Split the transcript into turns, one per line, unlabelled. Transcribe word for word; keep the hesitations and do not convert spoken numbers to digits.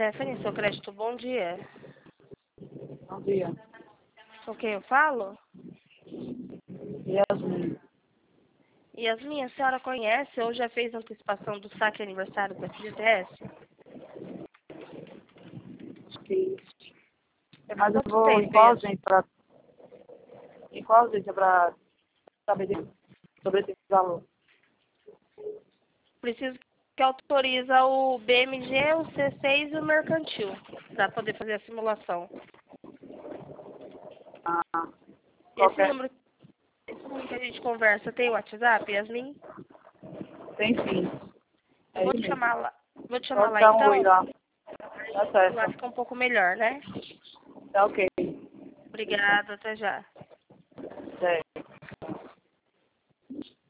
Stephanie, seu crédito, bom dia.
Bom dia.
Com quem eu falo?
Yasmin.
Yasmin, a senhora conhece ou já fez antecipação do saque aniversário do F G T S?
Acho que...
É
Mas eu
quanto
vou em
tempo,
qual
Yasmin?
agência para... Em qual agência para saber de... sobre esse valor?
Preciso que autoriza o B M G, o C seis e o mercantil para poder fazer a simulação.
Ah,
Esse
qualquer...
número, esse número que a gente conversa tem o WhatsApp, Yasmin?
Tem sim.
Eu
É
vou
isso
te
mesmo.
chamar lá, vou te chamar
Pode
lá
dar um oi
então.
lá. Tá
Lá
certo.
fica um pouco melhor, né?
Tá ok.
Obrigada, até já.
Certo.